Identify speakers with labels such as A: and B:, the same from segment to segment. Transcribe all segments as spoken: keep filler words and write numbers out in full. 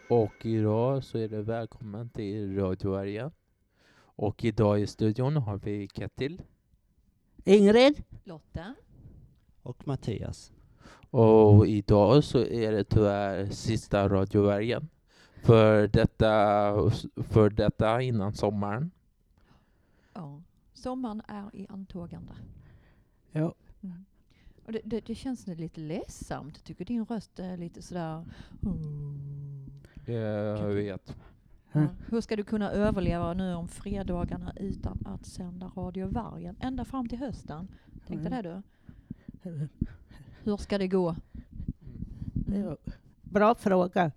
A: Och idag så är det välkommen till Radiovargen. Och idag i studion har vi Ketil,
B: Ingrid,
C: Lotta
D: och Mattias.
A: och idag så är det tyvärr sista Radiovargen för detta, för detta innan sommaren.
C: Ja, sommaren är i antågande.
B: Ja.
C: Mm. Och det, det, det känns lite ledsamt. Jag tycker din röst är lite sådär... Mm.
A: Jag vet.
C: Ja. Hur ska du kunna överleva nu om fredagarna utan att sända Radio Vargen ända fram till hösten? Tänkte
B: Mm.
C: det du? Hur ska det gå? Mm.
B: Ja. Bra fråga.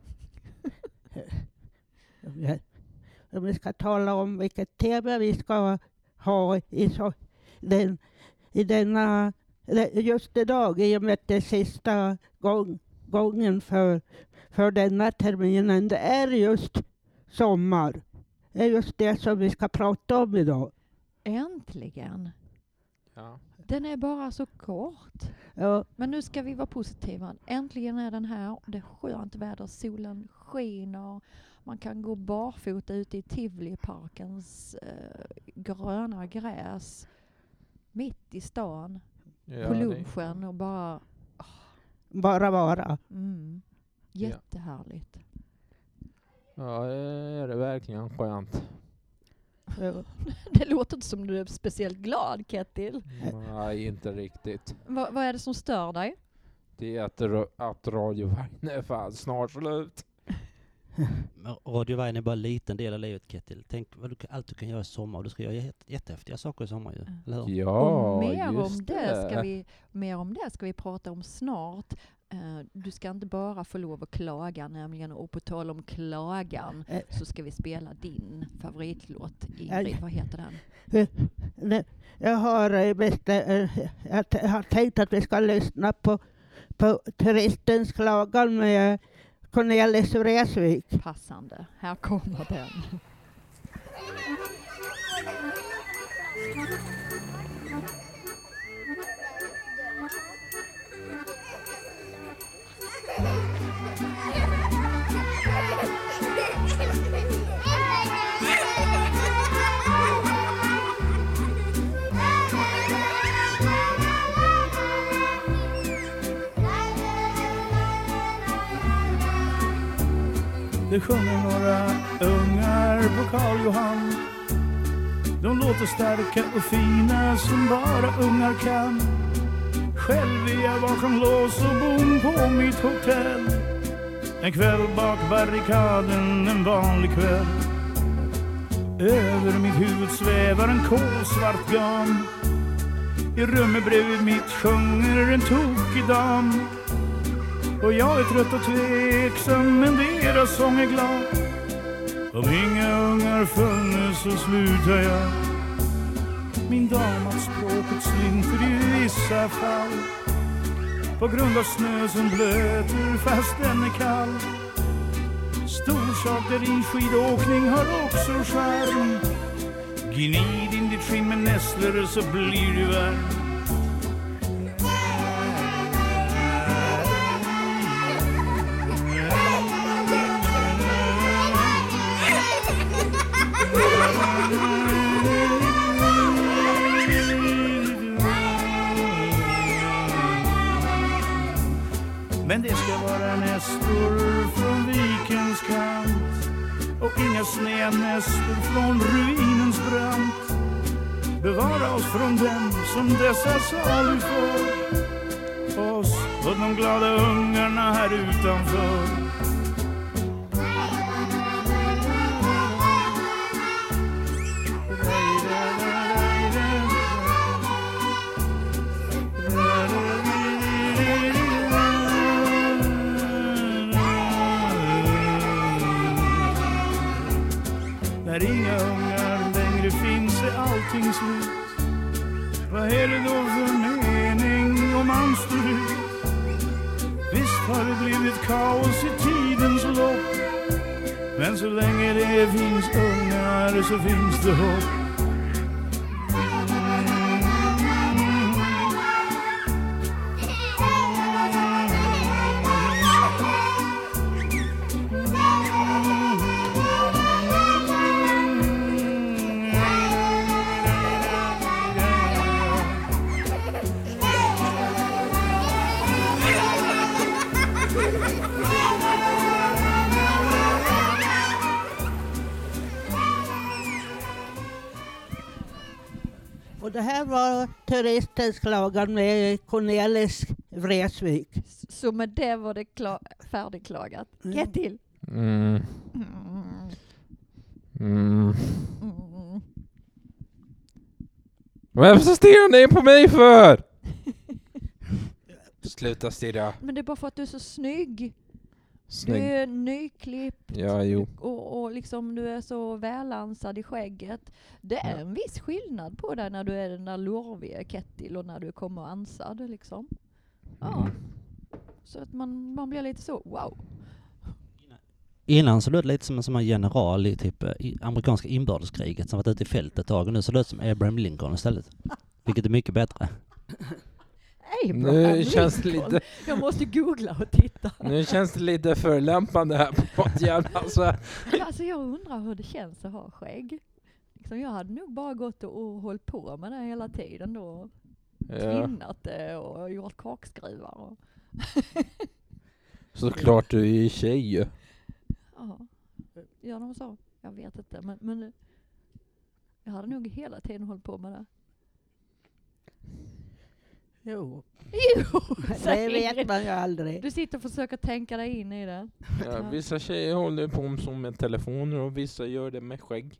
B: Om vi ska tala om vilket tema vi ska ha i, så, den, i denna, just idag, i och med att det är sista gång, gången för, för denna terminen. Det är just sommar. Det är just det som vi ska prata om idag.
C: Äntligen!
A: Ja.
C: Den är bara så kort.
B: Ja,
C: Men nu ska vi vara positiva. Äntligen är den här. Det är skönt väder. Solen skiner. Man kan gå barfota ute i Tivoliparkens eh, gröna gräs. Mitt i stan.
A: Ja,
C: på
A: det-
C: lunchen och bara...
B: bara vara.
C: Mm, jättehärligt.
A: Ja, det är det verkligen skönt.
B: Ja.
C: Det låter inte som du är speciellt glad, Ketil.
A: Nej, inte riktigt.
C: Va, vad är det som stör dig?
A: Det är att, ra- att Radiovargen är fan snart slut.
D: Men Radio Vargen är bara en liten del av livet, Ketil. Tänk vad du, allt du kan göra i sommar. Och du ska göra jätte, jättehäftiga saker i sommar ju. Eller hur?
A: Ja,
C: och mer
A: just
C: om det ska vi mer om det ska vi prata om snart. Uh, du ska inte bara få lov att klaga, nämligen, och på tal om klagan
B: Eh.
C: så ska vi spela din favoritlåt, Ingrid.
B: Aj.
C: Vad heter den?
B: Ne- Jag har, eh, best, eh, jag t- har tänkt att vi ska lyssna på, på Turistens klagan med Cornelis Vreeswijk.
C: Passande. Här kommer den.
E: Det sjunger några ungar på Karl Johan. De låter starka och fina som bara ungar kan. Själv är jag bakom lås och bom på mitt hotell. En kväll bak barrikaden, en vanlig kväll. Över mitt huvud svävar en kolsvart gam. I rummet bredvid mitt sjunger en tokig dam. Och jag är trött och tveksam, men deras sång är glad. Om inga ungar funnits så slutar jag. Min dam, att språket slinter i vissa fall. På grund av snö som blöter fast den är kall. Storsaker i skidåkning har också skärm. Gnid in ditt skinn med nässlor så blir du varm. Men det ska vara nästor från vikens kant och inga snednästor från ruinens brant. Bevara oss från dem som dessa salu får. Oss och de glada ungarna här utanför. När inga ungar längre finns är allting slut. Vad är det då för mening om man står ut? Visst har det blivit kaos i tidens lopp. Men så länge det finns ungar så finns det hopp.
B: Och det här var turistens klagan med Cornelis Vreeswijk.
C: Så med det var det klar- färdigklagat.
B: Mm.
C: Get till.
A: Mm.
C: Mm.
A: Mm.
C: Mm.
A: Varför stirrar ni på mig för? Sluta stirra.
C: Men det är bara för att du är så snygg.
A: Snygg.
C: Du är nyklippt.
A: Ja, jo.
C: Och, och liksom du är så välansad i skägget. Det är
A: Ja.
C: en viss skillnad på dig när du är den där lurviga Kettil och när du kommer ansad liksom. Ja.
A: Mm.
C: Så att man, man blir lite så, wow.
D: Innan så lät det lite som en, som en general i typ i amerikanska inbördeskriget som varit ute i fältet ett tag, och nu så lät det som Abraham Lincoln istället. Vilket är mycket bättre.
C: Abraham
A: Nu känns det
C: Lincoln.
A: lite,
C: Jag måste googla och titta.
A: nu känns det lite förlämpande här på Mattias. Alltså.
C: Alltså jag undrar hur det känns att ha skägg. Liksom jag hade nog bara gått och, och hållit på med det hela tiden då.
A: Ja.
C: Tvinnat det och gjort kakskruvar. Och
A: Såklart du är ju tjej ju.
C: ja, gör de så? Jag vet inte. Men, men jag hade nog hela tiden hållit på med det.
B: Jo,
C: Jo,
B: det
C: säger
B: vet man ju aldrig.
C: du sitter och försöker tänka dig in i det.
A: Ja, vissa tjejer håller på med som med telefoner och vissa gör det med skägg.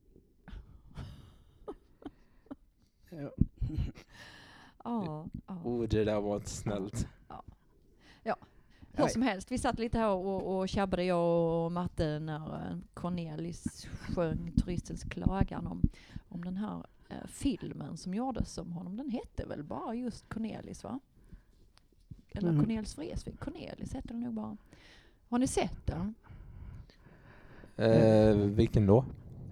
B: Ja.
C: Ja, ja.
A: Oh, det där var inte snällt.
C: Hur som helst, vi satt lite här och, och tjabbade jag och Matte när Cornelis sjöng Turistens klagan om, om den här eh, filmen som gjordes om honom. Den hette väl bara just Cornelis, va? Eller
B: Mm.
C: Cornelis Vreeswijk. Cornelis heter den nog bara. Har ni sett den?
A: Eh, vilken då?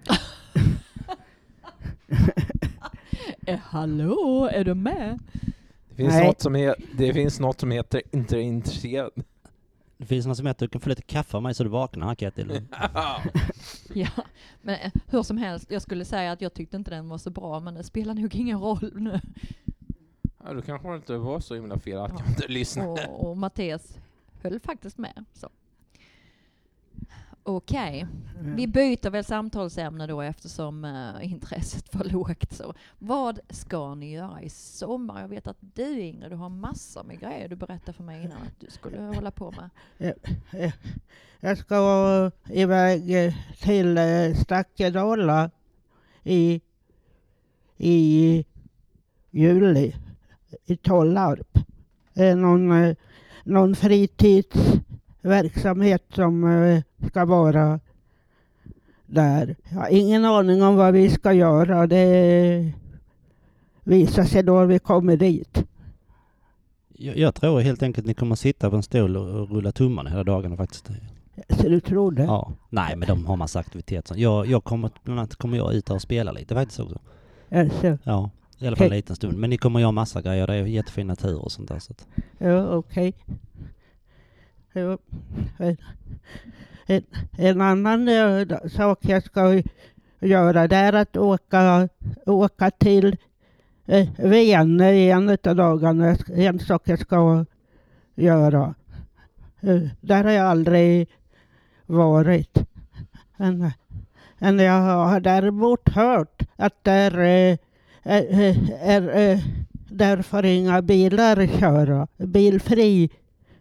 C: eh, hallå, är du med?
A: Det finns,
B: Nej.
A: något som, he- det finns något som heter inte intresserad.
D: Det finns något som heter du kan få lite kaffe av mig så du vaknar, Kettil.
C: Ja, men eh, hur som helst, jag skulle säga att jag tyckte inte den var så bra, men det spelar nog ingen roll nu.
A: Ja, du kanske inte var så himla fel att
C: Ja.
A: jag inte lyssnade.
C: Och, och Mattias höll faktiskt med. Så. Okej, vi byter väl samtalsämne då eftersom uh, intresset var lågt. Så. Vad ska ni göra i sommar? Jag vet att du, Ingrid, du har massor med grejer du berättade för mig innan att du skulle hålla på med.
B: Jag ska iväg eh, till eh, Stackedala i, i juli i Tollarp. Det är någon, eh, någon fritidsverksamhet som eh, ska vara där. Jag har ingen aning om vad vi ska göra. Det visar sig då vi kommer dit.
D: Jag, jag tror helt enkelt att ni kommer att sitta på en stol och, och rulla tummarna hela dagarna faktiskt.
B: Så du tror det?
D: Ja. Nej, men de har massa aktiviteter. Jag, jag kommer, bland annat kommer jag ut och spela lite faktiskt också.
B: Alltså,
D: Ja, i alla fall en liten stund. Men ni kommer göra massa grejer. Det är jättefin natur och sånt där. Så att.
B: ja, okej. Ja. En, en, en annan eh, sak jag ska göra det är att åka, åka till eh, Ven en av dagarna. En sak jag ska göra. Eh, där har jag aldrig varit. Men, men jag har däremot hört att där eh, är, är, eh, där får inga bilar köra. Bilfri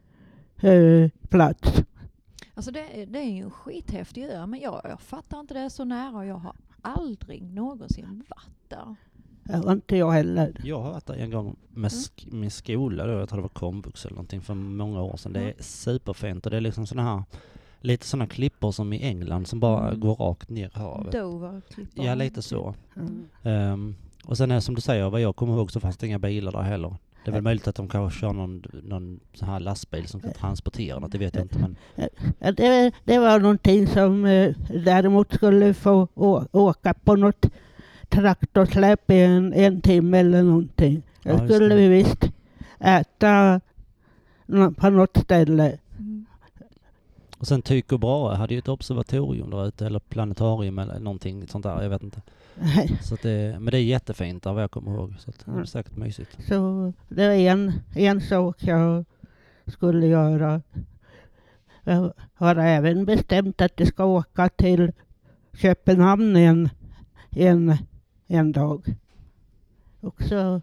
B: eh, plats.
C: Alltså det, det är ju en skithäftig ö, men jag, jag fattar inte det så nära. Jag har aldrig någonsin varit där.
B: Det var inte jag heller.
D: Jag har varit där en gång med, sk- med skola då. Jag tror det var komvux eller någonting för många år sedan. Det är superfint och det är liksom såna här lite sådana klippor som i England som bara
C: Mm.
D: går rakt ner i havet.
C: Dover-klippor.
D: Ja, lite så.
B: Mm.
D: Um, och sen är som du säger, vad jag kommer ihåg så fanns det inga bilar där heller. Det är väl möjligt att de kanske kör någon, någon sån här lastbil som kan transportera något, det vet jag inte. Men
B: Ja, det, det var någonting som eh, däremot skulle få å, åka på något traktorsläp i en, en timme eller någonting.
D: Ja,
B: Jag
D: just
B: skulle
D: det.
B: vi visst äta nå- på något ställe.
C: Mm.
D: och sen Tycho Brahe hade ju ett observatorium där ute, eller planetarium eller någonting sånt där, jag vet inte. Så att det, men det är jättefint där vad jag kommer ihåg, så att det är säkert mysigt.
B: Så det var en, en sak jag skulle göra. Jag har även bestämt att jag ska åka till Köpenhamn en, en, en dag. också,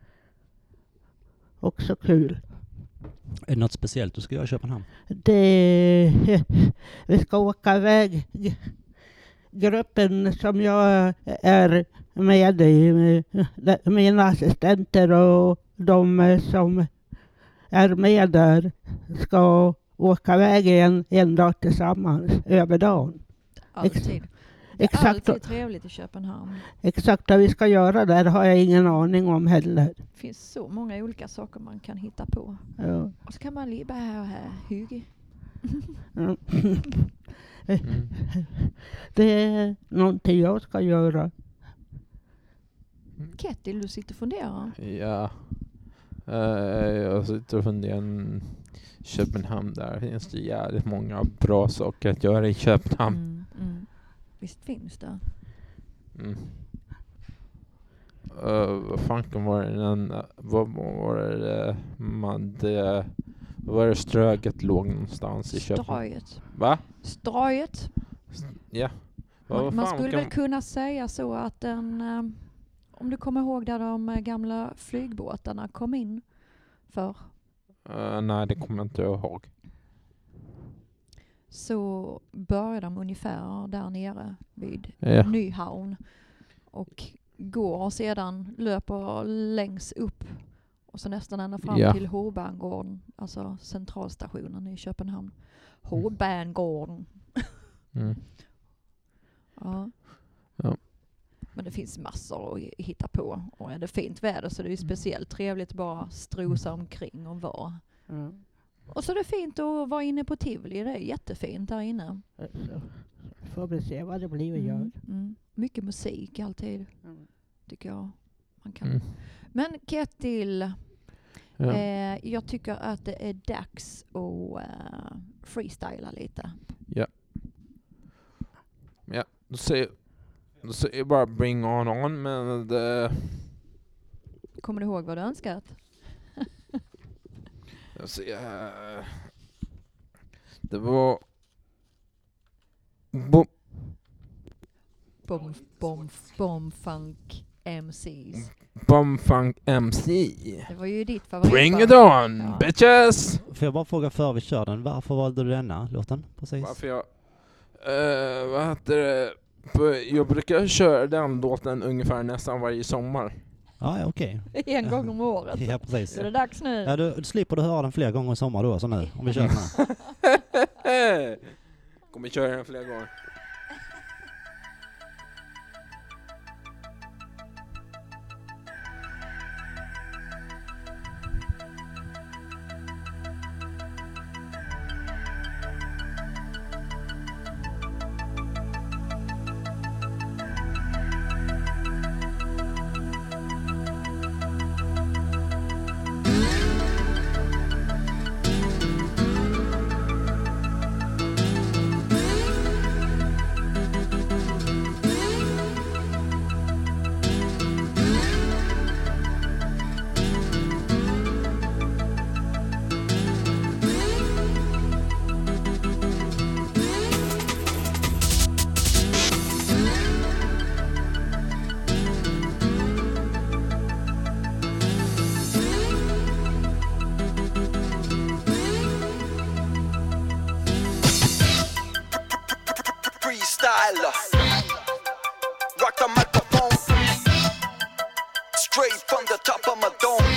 B: också kul.
D: Är det något speciellt du ska göra i Köpenhamn?
B: Det, vi ska åka iväg. Gruppen som jag är med i, mina assistenter och de som är med där ska åka iväg en, en dag tillsammans över dagen.
C: Alltid.
B: Exakt,
C: Alltid trevligt i Köpenhamn.
B: exakt vad vi ska göra där har jag ingen aning om heller.
C: Det finns så många olika saker man kan hitta på.
B: Ja.
C: Och så kan man leva här och här hygge.
B: Mm.
A: Mm.
B: Det är någonting jag ska göra.
C: Ketil, du sitter och funderar.
A: Ja. Uh, jag sitter och funderar. Köpenhamn, där finns det jävligt många bra saker att göra i Köpenhamn.
C: Mm, mm. Visst finns det.
A: Mm. Uh, vad fan var det den, vad var det man det, vad var det Ströget låg någonstans i Köpenhamn?
C: Ströget.
A: Va?
C: Ströget.
A: Ja. Vad
C: Man, man
A: fan
C: skulle
A: kan-
C: väl kunna säga så att den, eh, om du kommer ihåg där de eh, gamla flygbåtarna kom in för,
A: Uh, nej, det kommer jag inte ihåg.
C: så börjar de ungefär där nere vid
A: Ja.
C: Nyhavn och går sedan, löper längs upp och så nästan ända fram
A: Ja.
C: till Horbangården, alltså centralstationen i Köpenhamn. Horbangården.
A: Mm.
C: Ja.
A: Ja.
C: Men det finns massor att hitta på. Och är det fint väder så är det ju speciellt trevligt att bara strosa omkring och vara.
B: Mm.
C: Och så är det fint att vara inne på Tivoli. Det är jättefint där inne.
B: Så får vi se vad det blir vi gör.
C: Mm, mm. Mycket musik alltid,
B: Mm.
C: tycker jag. Man kan.
A: Mm.
C: Men Ketil,
A: Ja.
C: eh, jag tycker att det är dags att eh, freestyla lite.
A: Ja. Ja, då säger, då säger jag bara bring on on, men det,
C: Kommer du ihåg vad du önskat?
A: jag ser här. Det var bo,
C: Bom, bom, bom, funk M Cs.
A: Bumfunk M C.
C: Det var ju ditt favorit.
A: Bring it on,
C: Ja.
A: bitches!
D: Får jag bara fråga före vi kör den, varför valde du denna låten? Precis.
A: Varför jag, uh, vad heter det, På- jag brukar köra den låten ungefär nästan varje sommar.
D: Ja, ja, okej.
C: En gång om året.
D: Ja, precis.
C: Så är det dags nu.
D: Ja, du, du slipper du höra den fler gånger i sommar då, så nu, om vi kör den här.
A: Kommer köra den flera gånger.
F: Freestyler, rock the microphone, straight from the top of my dome.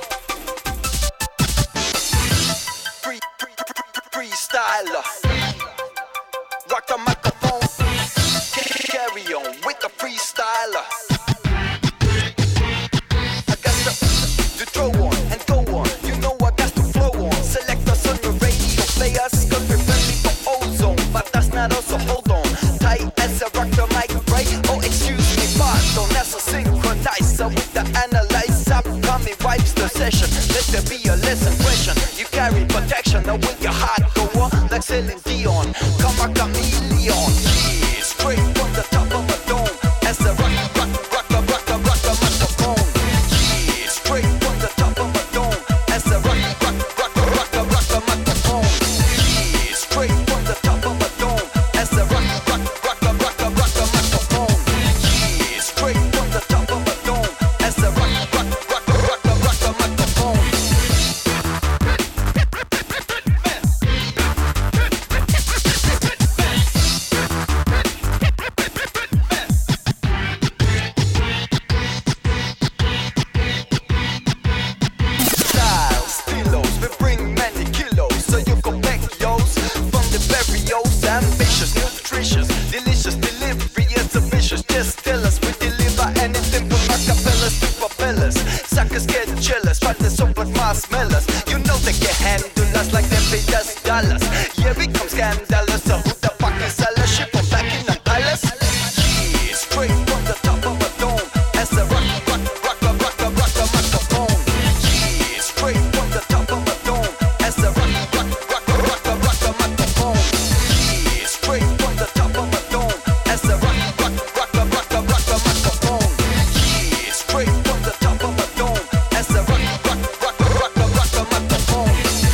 F: Free, free, free, freestyler, rock the microphone, carry on with the freestyler. I got to, to throw on and go on, you know I got to flow on. Select us on the radio players, cause we're friendly for ozone, but that's not us, so hold on. Tight as a rock the mic, right? Oh, excuse me, pardon, that's a synchronizer with the analyzer. Coming wipes the session, let there be a lesson question. You carry protection, now with your heart go on, like Celine Dion. Come a chameleon, yeah, straight from the top of a dome. As a rock, rock, rock, rock, rock, rock, rock the microphone. Yeah, straight from the top of a dome. As a rock, rock, rock, rock, rock, rock the microphone. Yeah, straight from the top of a dome. As a rock, rock, rock, rock, rock, rock the microphone. Yeah, straight from the top of a dome. As a rock, dollars like them pay us dollars. Yeah, we come scandalous. So who the fuck is seller shit from back in the palace? Yeah, straight from the top of a dome. As a rock, rock, rock, rock, rock, rock, rock, microphone. Yeah, straight from the top of a dome. As a rock, rock, rock, rock, rock, rock, microphone. Yeah, straight from the top of a dome. As a rock, rock, rock, rock, rock, rock, microphone. Yeah, straight from the top of a dome. As a rock, rock, rock, rock, rock, rock, microphone.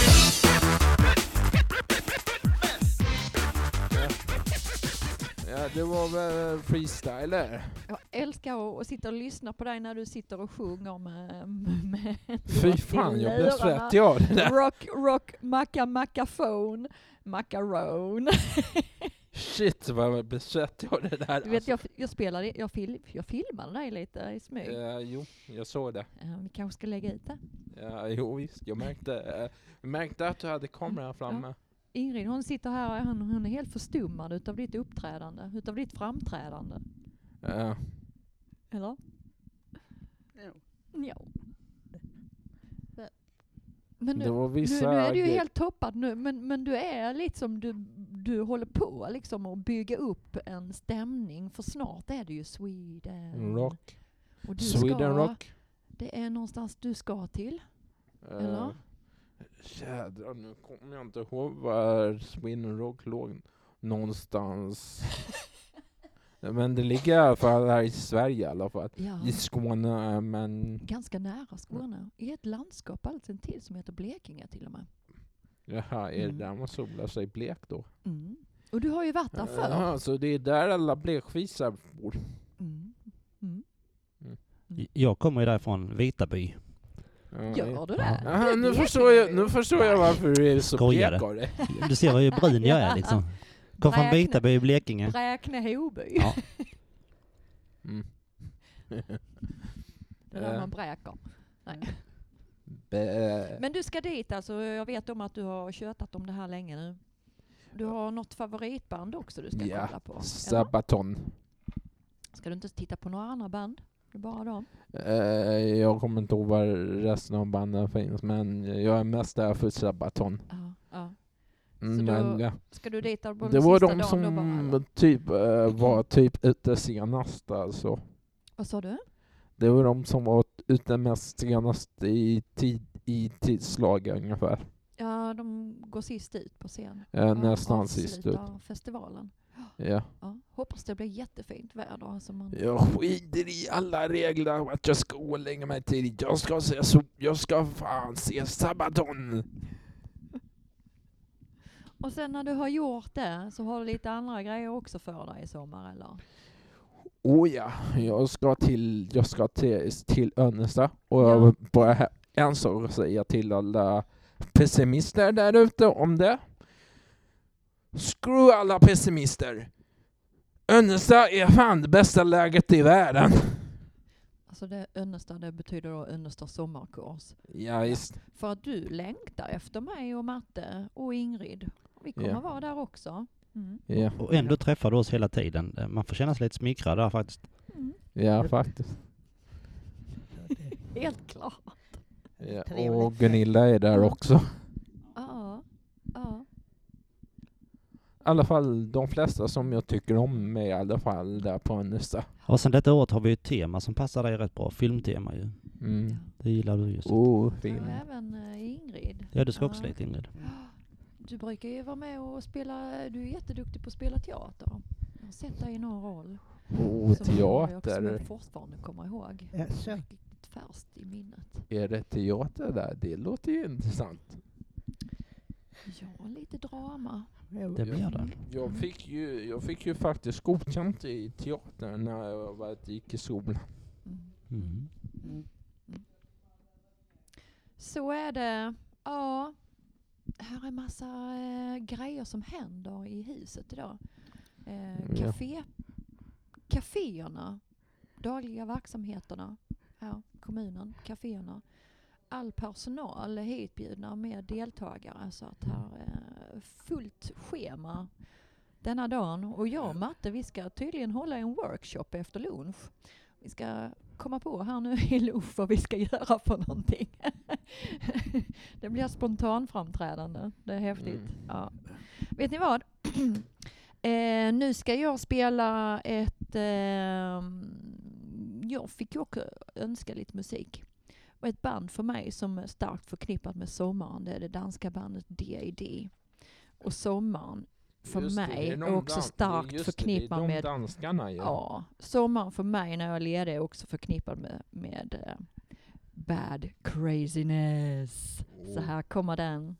A: Ja, det var väl freestyler.
C: Jag älskar att, att sitta och lyssna på dig när du sitter och sjunger med... med
A: Fy fan, jag blev svettig av det där.
C: Rock, rock, macka, mackafon, macaron.
A: Shit, vad jag blev svettig av det där.
C: Du vet, jag, jag spelade, jag, fil, jag filmade dig lite i smyg.
A: Ja, jo, jag såg det.
C: Uh, vi kanske ska lägga ut det.
A: Ja, jo visst, jag märkte, uh, jag märkte att du hade kameran framme.
C: Ja. Ingrid, hon sitter här och hon, hon är helt förstummad utav ditt uppträdande, utav ditt framträdande.
A: Ja.
C: Eller?
B: Jo.
C: Ja. Men nu,
A: Det var
C: nu,
A: vissa
C: nu är du ju
A: gre-
C: helt toppad nu, men, men du är liksom, du, du håller på liksom att bygga upp en stämning, för snart är det ju Sweden.
A: Rock.
C: Och du
A: Sweden
C: ska,
A: Rock.
C: Det är någonstans du ska till, eller?
A: Uh, jädrar, nu kommer jag inte ihåg var Sweden Rock låg någonstans. Men det ligger i alla fall här i Sverige i alla fall.
C: Ja.
A: I Skåne, men...
C: Ganska nära Skåne. I ett landskap alldeles intill som heter Blekinge till och med.
A: Jaha, är
C: Mm.
A: det där man solar sig blek då?
C: Mm. Och du har ju varit där förr.
A: Jaha, så det är där alla blekfisar bor.
C: Mm. Mm.
D: Jag kommer ju därifrån Vitaby.
A: Ja,
C: Gör du det?
A: Jaha,
C: Du
A: nu
C: vet
A: förstår jag,
C: ju.
A: nu förstår jag varför du är så
D: Skojade.
A: blek av det.
D: Du ser hur brun jag är liksom. Kom från
C: Räkna-
D: Vitaby i Blekinge.
C: Bräkne-Hoby.
D: Ja.
A: Mm.
C: Det där man bräker. Nej.
A: Bä.
C: Men du ska dit alltså. Jag vet om att du har tjötat om det här länge nu. Du har något favoritband också du ska
A: Ja,
C: kolla på. eller?
A: Sabaton.
C: Ska du inte titta på några andra band? Det är bara dem.
A: Eh, jag kommer inte ihåg var resten av banden finns, men jag är mest där för Sabaton.
C: Ja, ja.
A: Mm,
C: Så
A: men,
C: då-
A: ja.
C: Ska du dit där på
A: Det
C: den
A: var
C: sista
A: de
C: dagen
A: som
C: då bara, eller?
A: typ eh, var typ ute senast alltså.
C: Vad sa du?
A: Det var de som var ute mest senast i, tid, i tidslag ungefär.
C: Ja, de går sist ut på scen.
A: Eh,
C: Ja,
A: nästan sist ut.
C: avslutar festivalen.
A: Ja.
C: Ja, hoppas det blir jättefint väder. Alltså man...
A: Jag skiter i alla regler om att jag ska gå och lägga mig tidigt. Jag ska se så, jag ska fan se Sabaton.
C: Och sen när du har gjort det så har du lite andra grejer också för dig i sommar, eller?
A: Oh ja, jag ska till, jag ska till, till Önnesta. Och
C: Ja.
A: jag vill bara ha en sak att säga till alla pessimister där ute om det. Screw alla pessimister. Önnesta är fan det bästa läget i världen.
C: Alltså det Önnesta, det betyder då Önnesta sommarkurs.
A: Ja, visst.
C: För att du längtar efter mig och Matte och Ingrid. Vi kommer
A: Ja.
C: vara där också. Mm.
A: Ja,
D: Och ändå träffar du oss hela tiden. Man får känna sig lite smickrad där faktiskt.
C: Mm.
A: ja faktiskt.
B: Så det-
C: Helt klart.
A: Ja.
B: Trevligt.
A: Och Gunilla är där också.
C: Ja. Ja.
A: I alla fall de flesta som jag tycker om är i alla fall där på Önnesta.
D: Och sen detta året har vi ett tema som passar dig rätt bra. Filmtema ju.
A: Mm.
D: Det gillar du just.
A: Oh,
C: Och
A: fin.
C: även eh, Ingrid.
D: Ja, du ska också
C: Ja.
D: lite Ingrid.
C: Du brukar ju vara med och spela, du är jätteduktig på att spela teater. Jag har sett dig i någon roll.
A: Oh,
C: som jag också
A: teater.
C: fortfarande kommer ihåg.
B: Jaså.
C: Riktigt färskt i minnet.
A: Är det teater där? Det låter ju intressant.
C: Ja, lite drama.
B: Jo.
D: Det blir det.
A: Jag fick ju, jag fick ju faktiskt godkänt i teater när jag var, gick i skolan.
C: Mm.
D: Mm.
B: Mm.
C: Så är det. Ja, här är massa eh, grejer som händer i huset idag. Eh,
A: Ja.
C: café, Caféerna, dagliga verksamheterna, ja, kommunen, caféerna. All personal är hitbjudna med deltagare, så att här är fullt schema denna dagen. Och jag och Matte, vi ska tydligen hålla en workshop efter lunch. vi ska komma på här nu i Loof vad vi ska göra för någonting. Det blir spontanframträdande. Det är häftigt.
A: Mm.
C: Ja. Vet ni vad? eh, nu ska jag spela ett... Eh, jag fick ju också önska lite musik. Och ett band för mig som är starkt förknippat med sommaren, det är det danska bandet D A D. Och sommaren för
A: Just det,
C: mig
A: det är
C: är
A: de
C: också
A: dan-
C: starkt
A: just det,
C: förknippad
A: det är de
C: med...
A: danskarna ju.
C: Ja, sommaren för mig när jag är ledig är också förknippad med, med uh, bad craziness.
A: Oh.
C: Så här kommer den.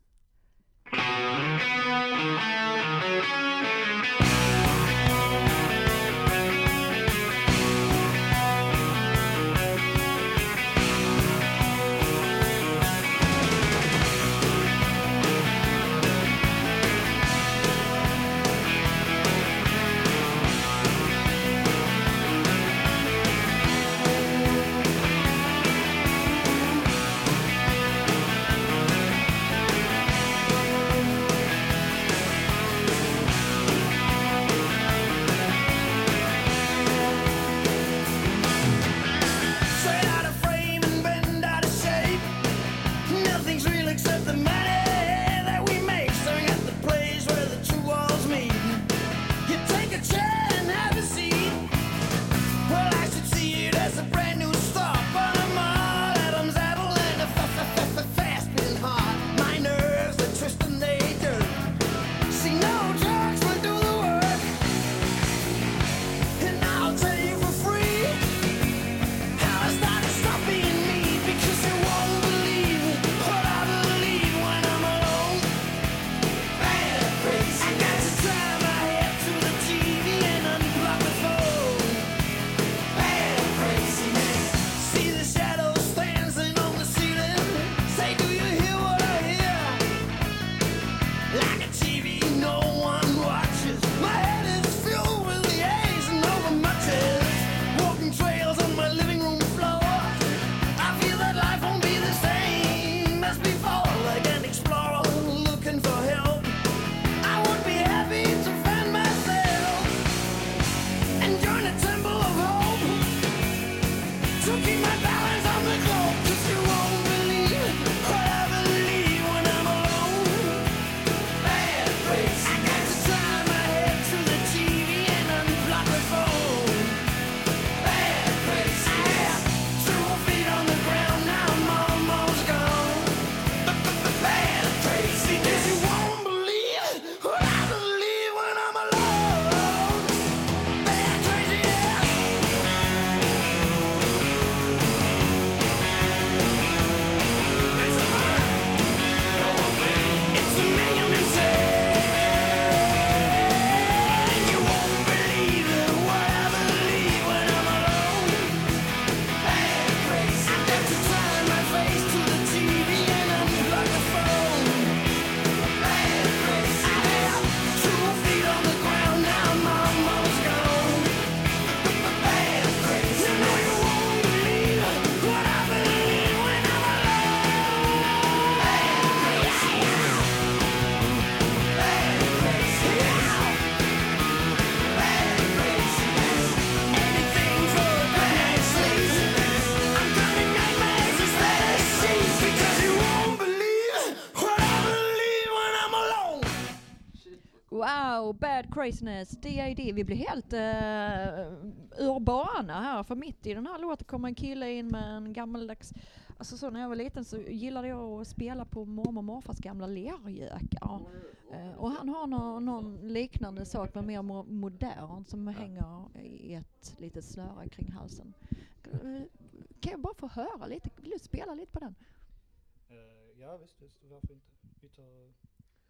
C: Wow, bad craziness, D A D. Vi blir helt uh, ur bana här, för mitt i den här låten kommer en kille in med en gammaldags... Alltså så när jag var liten så gillade jag att spela på mormor och morfars gamla lergökar. Uh, och han har någon, någon liknande sak men mer mo- modern som hänger i ett litet snöre kring halsen. Uh, kan jag bara få höra lite? Vill du spela lite på den?
E: Uh, ja visst, visst, varför inte? Vi tar...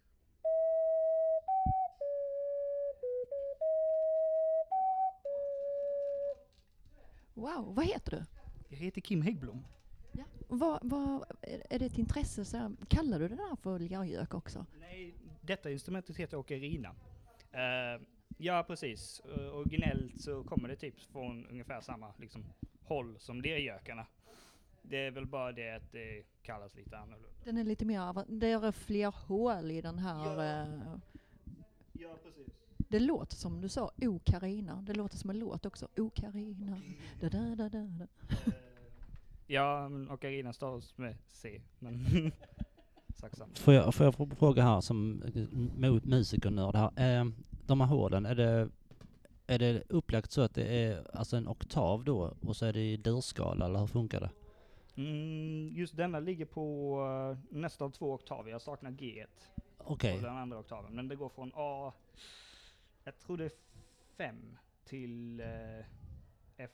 C: Wow, vad heter du?
E: Jag heter Kim Häggblom.
C: Ja. Vad, vad, är det ett intresse? Så här, kallar du det där för lergök också?
E: Nej, detta instrumentet heter ocarina. Uh, ja, precis. Uh, originellt så kommer det typ från ungefär samma liksom, håll som lergökarna. Det är väl bara det att det kallas lite annorlunda.
C: Den är lite mer, det är fler hål i den här...
E: Ja,
C: uh,
E: ja precis.
C: Det låter som du sa O-Carina. Det låter som en låt också. O-Carina. Da, da, da, da, da.
E: Ja, och Carina stavas med C. Men saxan.
D: Får jag, får jag fråga här som mu- musikernörd här. Eh, de här hålen, är det, är det upplagt så att det är alltså en oktav då och så är det i durskala, eller hur funkar det?
E: Mm, just denna ligger på uh, nästan två oktaver. Jag saknar G ett.
D: Okej.
E: Och den andra oktaven. Men det går från A, jag tror det är fem till uh, F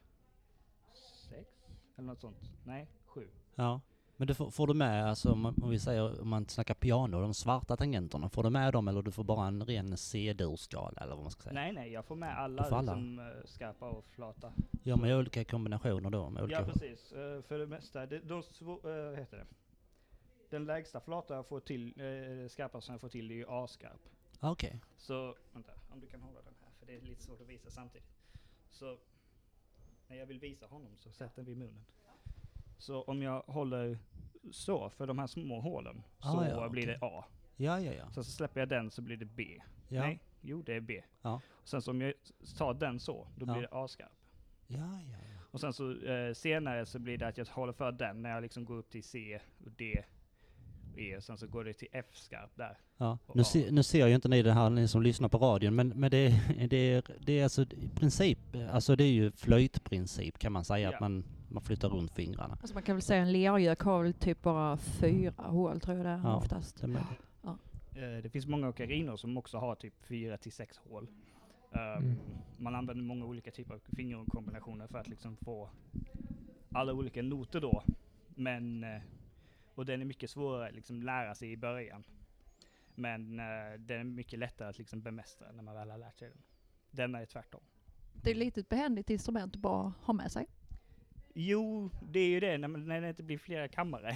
E: sex eller något sånt. Nej, sju.
D: Ja. Men du får, får du med, alltså om, om vi säger, om man snackar piano, de svarta tangenterna, får du med dem eller du får bara en ren C-dur-skala eller vad man ska säga?
E: Nej, nej, jag får med alla,
D: Du får alla?
E: liksom, uh, skarpa och flata.
D: Ja, med olika kombinationer då? Med olika
E: Ja, precis. Uh, för det mesta, det, de svå, uh, heter det. Den lägsta flata jag får till, uh, skarpa som jag får till är ju A-skarp.
D: Okej. Okay.
E: Så, vänta, om du kan hålla den här, för det är lite svårt att visa samtidigt. Så, när jag vill visa honom så sätter vi munnen. Så om jag håller så för de här små hålen så
D: Ah, ja,
E: blir
D: okay.
E: det A.
D: Ja, ja, ja.
E: Så, så släpper jag den så blir det B.
D: Ja.
E: Nej, jo det är B.
D: Ja.
E: Och sen så om jag tar den så, då
D: Ja.
E: blir det A-skarp.
D: Ja, ja, ja.
E: Och sen så eh, senare så blir det att jag håller för den när jag liksom går upp till C och D och E. Och sen så går det till F-skarp där.
D: Ja.
E: Och
D: Nu,
E: A.
D: se, nu ser ju inte ni det här, ni som lyssnar på radion, men, men det, det, är, det är alltså i princip, alltså det är ju flöjtprincip kan man säga,
E: Ja.
D: att man, man flyttar runt fingrarna.
C: Alltså man kan väl säga en lergök har väl typ bara fyra hål tror jag det är
D: Ja.
C: oftast.
D: Det med.
E: Eh, det finns många ocariner som också har typ fyra till sex hål. Um,
A: Mm.
E: Man använder många olika typer av fingerkombinationer för att liksom få alla olika noter då. Men, eh, och den är mycket svårare att liksom lära sig i början. Men eh, den är mycket lättare att liksom bemästra när man väl har lärt sig den. Denna är tvärtom.
C: Det är lite ett behändigt instrument att bara ha med sig.
E: Jo, det är ju det när, när det inte blir flera kammare.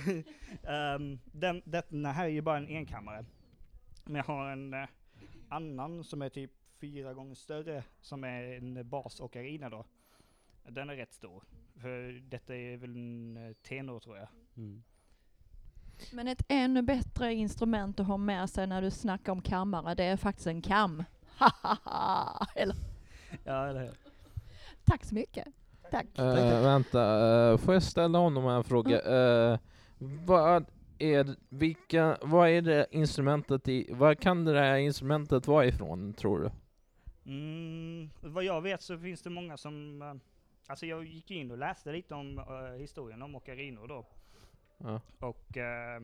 E: um, den, den här är ju bara en enkammare. Men jag har en uh, annan som är typ fyra gånger större som är en bas-ocarina då. Den är rätt stor. För detta är väl en uh, tenor tror jag.
D: Mm.
C: Men ett ännu bättre instrument att ha med sig när du snackar om kammare, det är faktiskt en kam. Eller,
E: Ja, eller hur?
C: tack så mycket. Tack.
A: Uh, vänta, uh, får jag ställa honom en fråga? Uh, vad är vilka, vad är det instrumentet i, vad kan det här instrumentet vara ifrån, tror du?
E: Mm, vad jag vet så finns det många som, uh, alltså jag gick in och läste lite om uh, historien om ocarinor då.
A: Ja.
E: Och uh,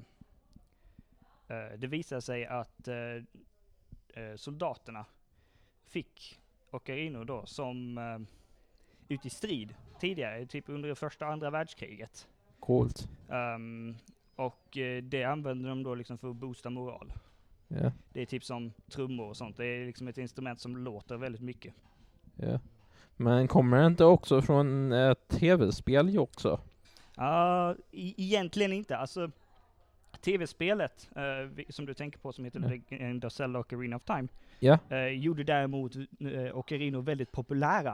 E: uh, det visade sig att uh, uh, soldaterna fick ocariner då som uh, ut i strid tidigare, typ under det första och andra världskriget.
A: Coolt.
E: Um, och uh, det använder de då liksom för att boosta moral.
A: Ja.
E: Det är typ som trummor och sånt. Det är liksom ett instrument som låter väldigt mycket.
A: Ja. Men kommer det inte också från ett tv-spel ju också?
E: Ja, uh, e- egentligen inte. Alltså, tv-spelet uh, vi, som du tänker på som heter
A: Ja.
E: Legend of Zelda Ocarina of Time
A: Ja.
E: uh, gjorde däremot uh, ocarinor väldigt populära.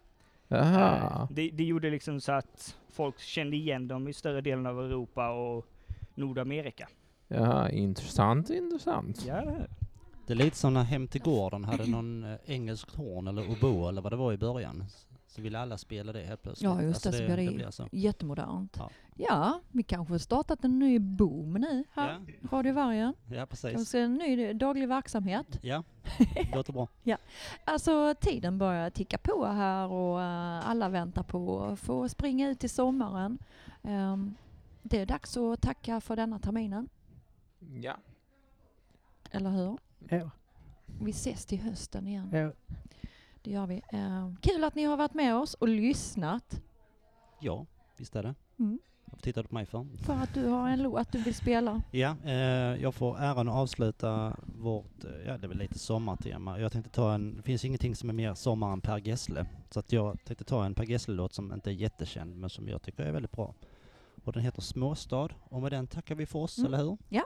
A: Jaha.
E: Uh, det, det gjorde liksom så att folk kände igen dem i större delen av Europa och Nordamerika.
A: Jaha, intressant, intressant.
E: Ja, det här.
D: Det är lite som när Hem till gården hade någon eh, engelsk horn eller oboe eller vad det var i början. Så ville alla spela det helt plötsligt.
C: Ja, just det, så blir det
D: blir så.
C: Jättemodernt.
D: Ja.
C: Ja, vi kanske har startat en ny boom nu här. Radio Vargen.
D: Ja,
C: Kan
D: precis.
C: se en ny daglig verksamhet.
D: Ja, låter bra.
C: Alltså tiden börjar ticka på här och uh, alla väntar på att få springa ut i sommaren. Um, det är dags att tacka för denna terminen,
A: Ja.
C: eller hur?
B: Ja.
C: Vi ses till hösten igen.
B: Ja.
C: Det gör vi. Uh, kul att ni har varit med oss och lyssnat.
D: Ja, visst är det.
C: Mm.
D: Vad tittar du på mig för?
C: För att du har en låt du vill spela.
D: Ja, eh, jag får äran att avsluta vårt, eh, ja det är väl lite sommartema. Jag tänkte ta en, det finns ingenting som är mer sommar än Per Gessle. Så att jag tänkte ta en Per Gessle-låt som inte är jättekänd men som jag tycker är väldigt bra. Och den heter Småstad. Och med den tackar vi för oss,
C: Mm.
D: eller hur?
B: Ja.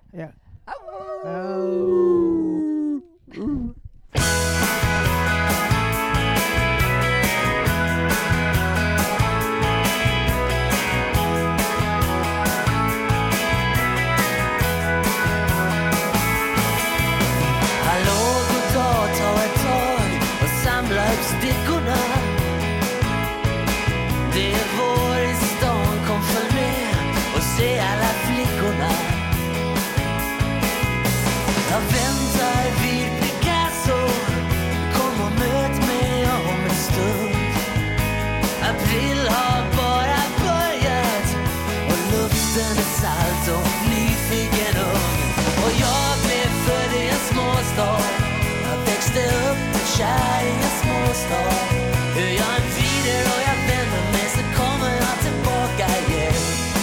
F: Hallå, god dag, ta ett Jag väntar vid Picasso. Kom och möt mig om en stund. April har bara börjat och luften är salt och nyfiken ung. Och jag blev född i en småstad. Jag växte upp och kär i en småstad. Hur jag än vrider och jag vänder mig så kommer jag tillbaka igen.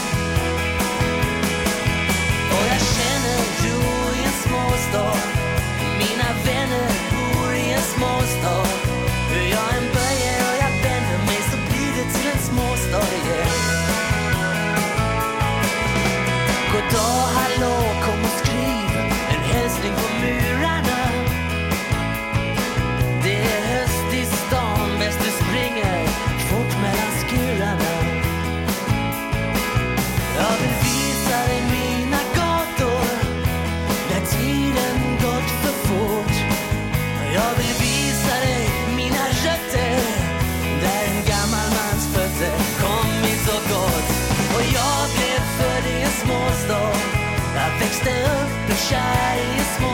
F: Och jag känner ro i en småstad. Mina vänner bor i en småstad. Hur jag än böjer och jag vänder mig så blir det till en småstad igen. God dag, hallå, kom och skriv en hälsning på murarna. Det är höst i stan, bäst du springer fort mellan skurarna. Jag vill visa dig mina gator där tiden gått för fort. Jag vill visa dig mina rötter där en gammal mans fötter kom i så gott. Och jag blev född i en småstad. Jag växte upp och kär i en små